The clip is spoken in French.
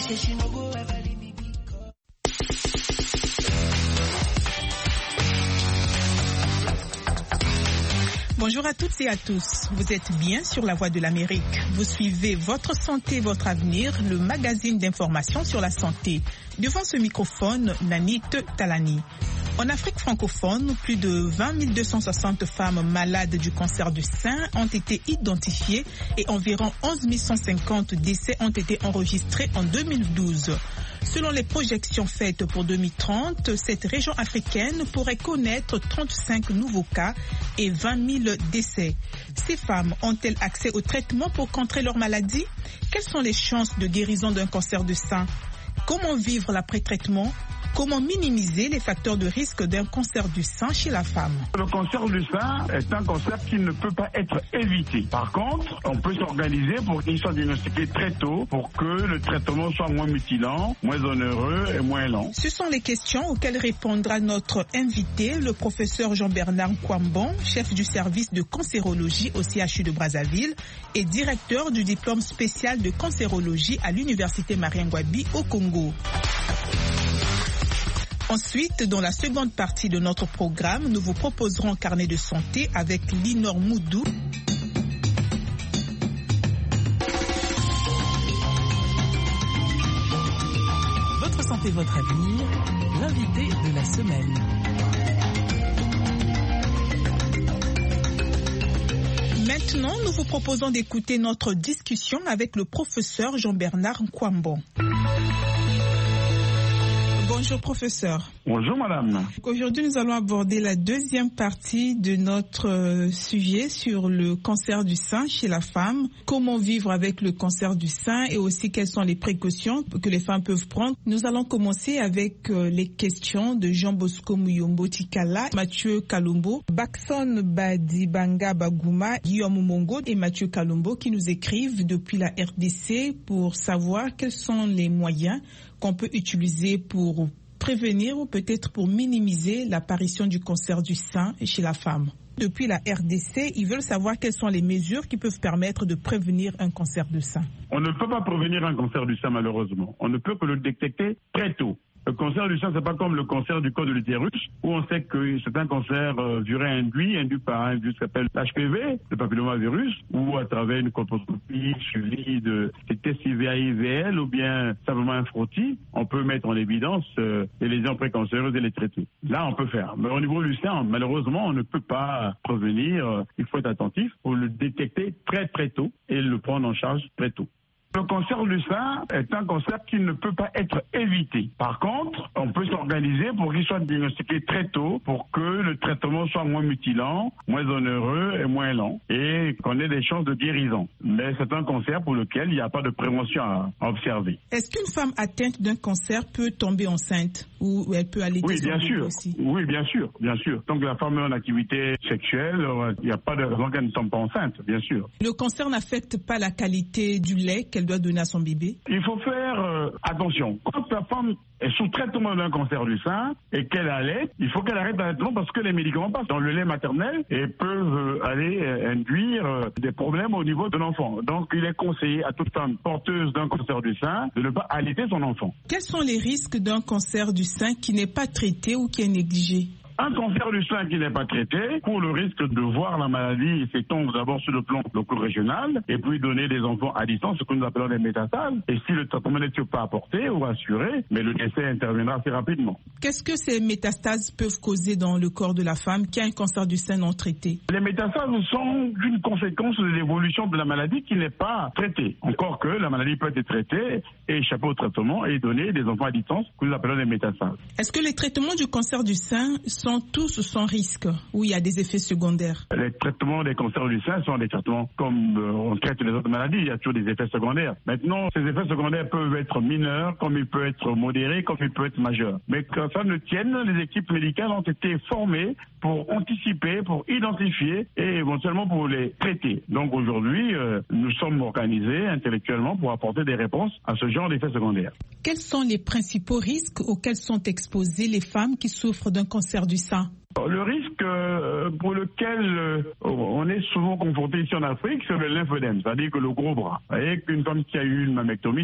Bonjour à toutes et à tous. Vous êtes bien sur la Voix de l'Amérique. Vous suivez Votre Santé, Votre Avenir, le magazine d'information sur la santé. Devant ce microphone, Nanit Talani. En Afrique francophone, plus de 20 260 femmes malades du cancer du sein ont été identifiées et environ 11 150 décès ont été enregistrés en 2012. Selon les projections faites pour 2030, cette région africaine pourrait connaître 35 nouveaux cas et 20 000 décès. Ces femmes ont-elles accès au traitement pour contrer leur maladie? Quelles sont les chances de guérison d'un cancer du sein? Comment vivre l'après-traitement? Comment minimiser les facteurs de risque d'un cancer du sein chez la femme? Le cancer du sein est un cancer qui ne peut pas être évité. Par contre, on peut s'organiser pour qu'il soit diagnostiqué très tôt pour que le traitement soit moins mutilant, moins onéreux et moins lent. Ce sont les questions auxquelles répondra notre invité, le professeur Jean-Bernard Nkwambon, chef du service de cancérologie au CHU de Brazzaville et directeur du diplôme spécial de cancérologie à l'université Marien-Ngouabi au Congo. Ensuite, dans la seconde partie de notre programme, nous vous proposerons un carnet de santé avec Linor Moudou. Votre santé, votre avenir, l'invité de la semaine. Maintenant, nous vous proposons d'écouter notre discussion avec le professeur Jean-Bernard Nkwambon. Bonjour professeur. Bonjour madame. Aujourd'hui, nous allons aborder la deuxième partie de notre sujet sur le cancer du sein chez la femme. Comment vivre avec le cancer du sein et aussi quelles sont les précautions que les femmes peuvent prendre. Nous allons commencer avec les questions de Jean Bosco Muyombo Tikala, Mathieu Kalumbo, Bakson Badibanga Bagouma, Guillaume Mongo et Mathieu Kalumbo qui nous écrivent depuis la RDC pour savoir quels sont les moyens qu'on peut utiliser pour prévenir ou peut-être pour minimiser l'apparition du cancer du sein chez la femme. Depuis la RDC, ils veulent savoir quelles sont les mesures qui peuvent permettre de prévenir un cancer du sein. On ne peut pas prévenir un cancer du sein malheureusement. On ne peut que le détecter très tôt. Le cancer du sein, c'est pas comme le cancer du col de l'utérus, où on sait que c'est un cancer induit par un virus qui s'appelle l'HPV, le papillomavirus, ou à travers une colposcopie suivie de tests IVA-IVL ou bien simplement un frottis, on peut mettre en évidence les lésions précancéreuses et les traiter. Là, on peut faire. Mais au niveau du sein, malheureusement, on ne peut pas prévenir. Il faut être attentif pour le détecter très très tôt et le prendre en charge très tôt. Le cancer du sein est un cancer qui ne peut pas être évité. Par contre, on peut s'organiser pour qu'il soit diagnostiqué très tôt pour que le traitement soit moins mutilant, moins onéreux et moins lent et qu'on ait des chances de guérison. Mais c'est un cancer pour lequel il n'y a pas de prévention à observer. Est-ce qu'une femme atteinte d'un cancer peut tomber enceinte ou elle peut aller Oui, bien sûr. Aussi? Oui, bien sûr, bien sûr. Tant que la femme est en activité sexuelle, il n'y a pas de raison qu'elle ne tombe pas enceinte, bien sûr. Le cancer n'affecte pas la qualité du lait qu'elle doit donner à son bébé? Il faut faire attention. Quand la femme est sous traitement d'un cancer du sein et qu'elle allait, il faut qu'elle arrête l'allaitement parce que les médicaments passent dans le lait maternel et peuvent aller induire des problèmes au niveau de l'enfant. Donc il est conseillé à toute femme porteuse d'un cancer du sein de ne pas allaiter son enfant. Quels sont les risques d'un cancer du sein qui n'est pas traité ou qui est négligé? Un cancer du sein qui n'est pas traité, pour le risque de voir la maladie s'étendre d'abord sur le plan local-régional et puis donner des enfants à distance, ce que nous appelons des métastases. Et si le traitement n'est pas apporté ou assuré, mais le décès interviendra assez rapidement. Qu'est-ce que ces métastases peuvent causer dans le corps de la femme qui a un cancer du sein non traité? Les métastases sont une conséquence de l'évolution de la maladie qui n'est pas traitée. Encore que la maladie peut être traitée et échapper au traitement et donner des enfants à distance que nous appelons des métastases. Est-ce que les traitements du cancer du sein sont tous sans risque ou il y a des effets secondaires? Les traitements des cancers du sein sont des traitements comme on traite les autres maladies, il y a toujours des effets secondaires. Maintenant, ces effets secondaires peuvent être mineurs, comme ils peuvent être modérés, comme ils peuvent être majeurs. Mais quand ça ne tienne, les équipes médicales ont été formées pour anticiper, pour identifier et éventuellement pour les traiter. Donc aujourd'hui, nous sommes organisés intellectuellement pour apporter des réponses à ce genre d'effets secondaires. Quels sont les principaux risques auxquels sont exposées les femmes qui souffrent d'un cancer du sein? Le risque pour lequel on est souvent confronté ici en Afrique, c'est le lymphœdème, c'est-à-dire que le gros bras. Vous voyez qu'une femme qui a eu une mammectomie